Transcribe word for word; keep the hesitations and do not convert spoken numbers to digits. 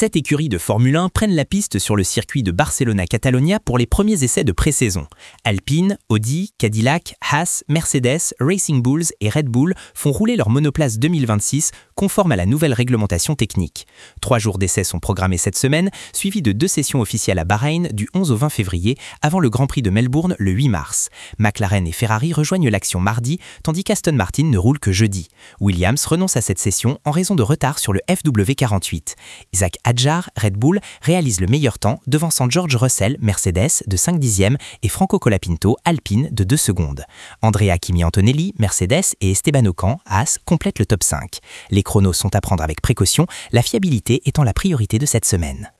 Sept écuries de Formule un prennent la piste sur le circuit de Barcelona-Catalunya pour les premiers essais de pré-saison. Alpine, Audi, Cadillac, Haas, Mercedes, Racing Bulls et Red Bull font rouler leur monoplace deux mille vingt-six conforme à la nouvelle réglementation technique. Trois jours d'essais sont programmés cette semaine, suivis de deux sessions officielles à Bahreïn du onze au vingt février, avant le Grand Prix de Melbourne le huit mars. McLaren et Ferrari rejoignent l'action mardi, tandis qu'Aston Martin ne roule que jeudi. Williams renonce à cette session en raison de retard sur le F W quarante-huit. Isaac Hadjar, Red Bull, réalise le meilleur temps, devançant George Russell, Mercedes, de cinq dixièmes, et Franco Colapinto, Alpine, de deux secondes. Andrea Kimi Antonelli, Mercedes, et Esteban Ocon, Haas, complètent le top cinq. Les chronos sont à prendre avec précaution, la fiabilité étant la priorité de cette semaine.